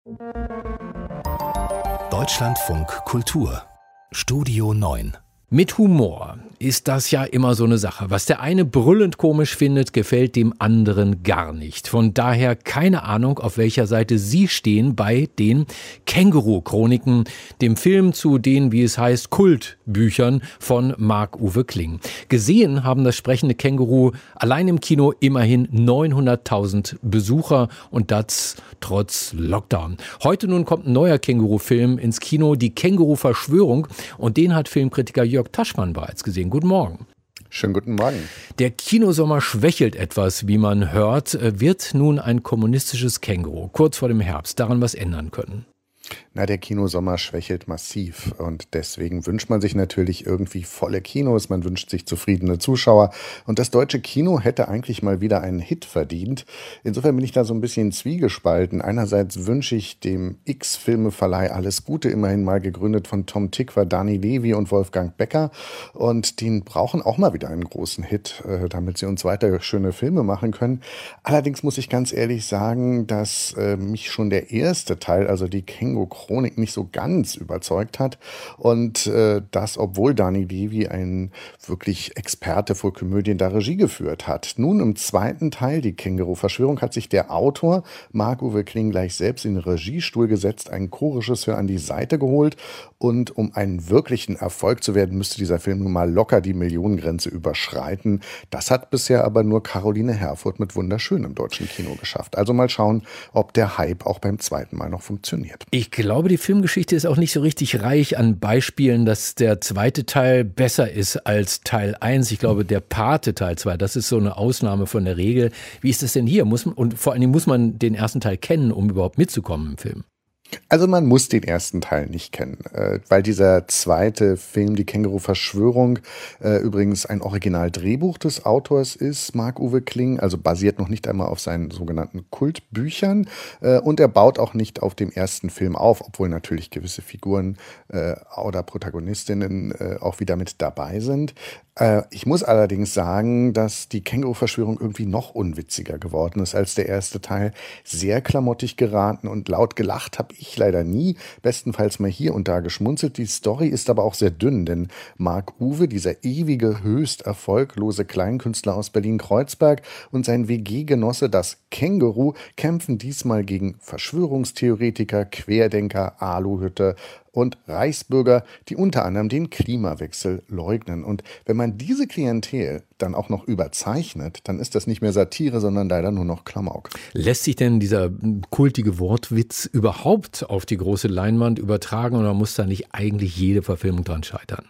Deutschlandfunk Kultur Studio 9. Mit Humor ist das ja immer so eine Sache. Was der eine brüllend komisch findet, gefällt dem anderen gar nicht. Von daher keine Ahnung, auf welcher Seite Sie stehen bei den Känguru-Chroniken, dem Film zu den, wie es heißt, Kultbüchern von Marc-Uwe Kling. Gesehen haben das sprechende Känguru allein im Kino immerhin 900.000 Besucher und das trotz Lockdown. Heute nun kommt ein neuer Känguru-Film ins Kino, die Känguru-Verschwörung, und den hat Filmkritiker Jörg Taschmann bereits gesehen. Guten Morgen. Schönen guten Morgen. Der Kinosommer schwächelt etwas, wie man hört. Wird nun ein kommunistisches Känguru kurz vor dem Herbst daran was ändern können? Der Kinosommer schwächelt massiv und deswegen wünscht man sich natürlich irgendwie volle Kinos, man wünscht sich zufriedene Zuschauer und das deutsche Kino hätte eigentlich mal wieder einen Hit verdient. Insofern bin ich da so ein bisschen zwiegespalten. Einerseits wünsche ich dem X-Filmeverleih alles Gute, immerhin mal gegründet von Tom Tykwer, Dani Levy und Wolfgang Becker, und die brauchen auch mal wieder einen großen Hit, damit sie uns weiter schöne Filme machen können. Allerdings muss ich ganz ehrlich sagen, dass mich schon der erste Teil, also die Känguru-Chronik, nicht so ganz überzeugt hat und das, obwohl Dani Levy, ein wirklich Experte für Komödien, da Regie geführt hat. Nun im zweiten Teil, die Känguru-Verschwörung, hat sich der Autor Marc-Uwe Kling gleich selbst in den Regiestuhl gesetzt, einen Co-Regisseur an die Seite geholt, und um einen wirklichen Erfolg zu werden, müsste dieser Film nun mal locker die Millionengrenze überschreiten. Das hat bisher aber nur Caroline Herfurth mit Wunderschön im deutschen Kino geschafft. Also mal schauen, ob der Hype auch beim zweiten Mal noch funktioniert. Ich glaube, die Filmgeschichte ist auch nicht so richtig reich an Beispielen, dass der zweite Teil besser ist als Teil 1. Ich glaube, der Pate Teil 2, das ist so eine Ausnahme von der Regel. Wie ist das denn hier? Und vor allem muss man den ersten Teil kennen, um überhaupt mitzukommen im Film? Also man muss den ersten Teil nicht kennen, weil dieser zweite Film, die Känguru-Verschwörung, übrigens ein Originaldrehbuch des Autors ist, Marc-Uwe Kling, also basiert noch nicht einmal auf seinen sogenannten Kultbüchern, und er baut auch nicht auf dem ersten Film auf, obwohl natürlich gewisse Figuren oder Protagonistinnen auch wieder mit dabei sind. Ich muss allerdings sagen, dass die Känguru-Verschwörung irgendwie noch unwitziger geworden ist als der erste Teil. Sehr klamottig geraten und laut gelacht habe ich leider nie. Bestenfalls mal hier und da geschmunzelt. Die Story ist aber auch sehr dünn, denn Marc-Uwe, dieser ewige, höchst erfolglose Kleinkünstler aus Berlin-Kreuzberg, und sein WG-Genosse, das Känguru, kämpfen diesmal gegen Verschwörungstheoretiker, Querdenker, Aluhütte und Reichsbürger, die unter anderem den Klimawechsel leugnen. Und wenn man diese Klientel dann auch noch überzeichnet, dann ist das nicht mehr Satire, sondern leider nur noch Klamauk. Lässt sich denn dieser kultige Wortwitz überhaupt auf die große Leinwand übertragen, oder muss da nicht eigentlich jede Verfilmung dran scheitern?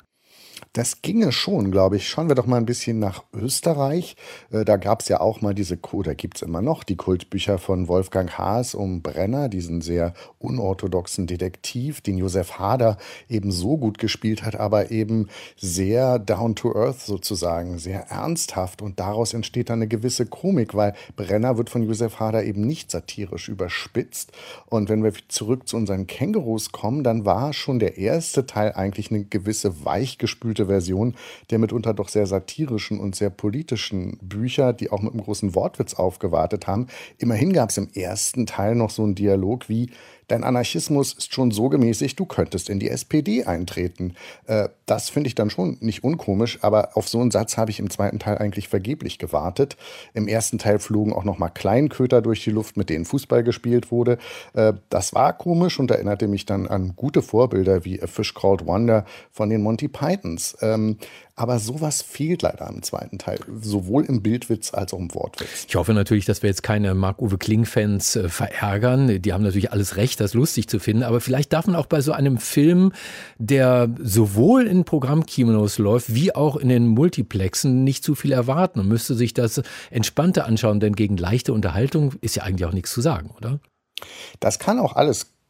Das ginge schon, glaube ich. Schauen wir doch mal ein bisschen nach Österreich. Da gab es ja auch mal oder gibt es immer noch, die Kultbücher von Wolfgang Haas um Brenner, diesen sehr unorthodoxen Detektiv, den Josef Hader eben so gut gespielt hat, aber eben sehr down to earth sozusagen, sehr ernsthaft. Und daraus entsteht dann eine gewisse Komik, weil Brenner wird von Josef Hader eben nicht satirisch überspitzt. Und wenn wir zurück zu unseren Kängurus kommen, dann war schon der erste Teil eigentlich eine gewisse weichgespülte Version der mitunter doch sehr satirischen und sehr politischen Bücher, die auch mit einem großen Wortwitz aufgewartet haben. Immerhin gab es im ersten Teil noch so einen Dialog wie: Dein Anarchismus ist schon so gemäßigt, du könntest in die SPD eintreten. Das finde ich dann schon nicht unkomisch, aber auf so einen Satz habe ich im zweiten Teil eigentlich vergeblich gewartet. Im ersten Teil flogen auch noch mal Kleinköter durch die Luft, mit denen Fußball gespielt wurde. Das war komisch und erinnerte mich dann an gute Vorbilder wie A Fish Called Wanda von den Monty Pythons. Aber sowas fehlt leider im zweiten Teil, sowohl im Bildwitz als auch im Wortwitz. Ich hoffe natürlich, dass wir jetzt keine Marc-Uwe Kling-Fans verärgern. Die haben natürlich alles Recht, das lustig zu finden. Aber vielleicht darf man auch bei so einem Film, der sowohl in Programmkinos läuft, wie auch in den Multiplexen, nicht zu viel erwarten. Man müsste sich das entspannter anschauen, denn gegen leichte Unterhaltung ist ja eigentlich auch nichts zu sagen, oder? Das kann auch alles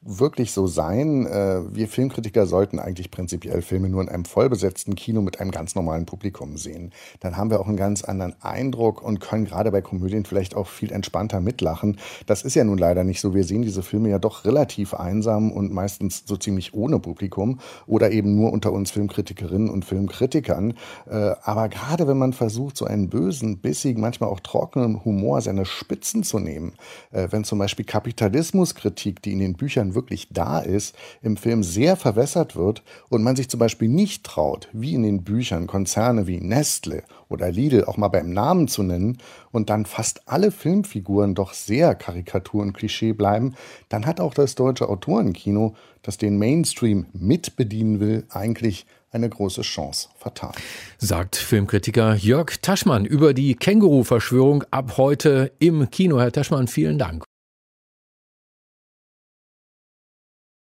wirklich so sein. Wir Filmkritiker sollten eigentlich prinzipiell Filme nur in einem vollbesetzten Kino mit einem ganz normalen Publikum sehen. Dann haben wir auch einen ganz anderen Eindruck und können gerade bei Komödien vielleicht auch viel entspannter mitlachen. Das ist ja nun leider nicht so. Wir sehen diese Filme ja doch relativ einsam und meistens so ziemlich ohne Publikum oder eben nur unter uns Filmkritikerinnen und Filmkritikern. Aber gerade wenn man versucht, so einen bösen, bissigen, manchmal auch trockenen Humor seine Spitzen zu nehmen, wenn zum Beispiel Kapitalismuskritik, die in den Büchern wirklich da ist, im Film sehr verwässert wird und man sich zum Beispiel nicht traut, wie in den Büchern Konzerne wie Nestle oder Lidl auch mal beim Namen zu nennen und dann fast alle Filmfiguren doch sehr Karikatur und Klischee bleiben, dann hat auch das deutsche Autorenkino, das den Mainstream mitbedienen will, eigentlich eine große Chance vertan. Sagt Filmkritiker Jörg Taschmann über die Känguru-Verschwörung ab heute im Kino. Herr Taschmann, vielen Dank.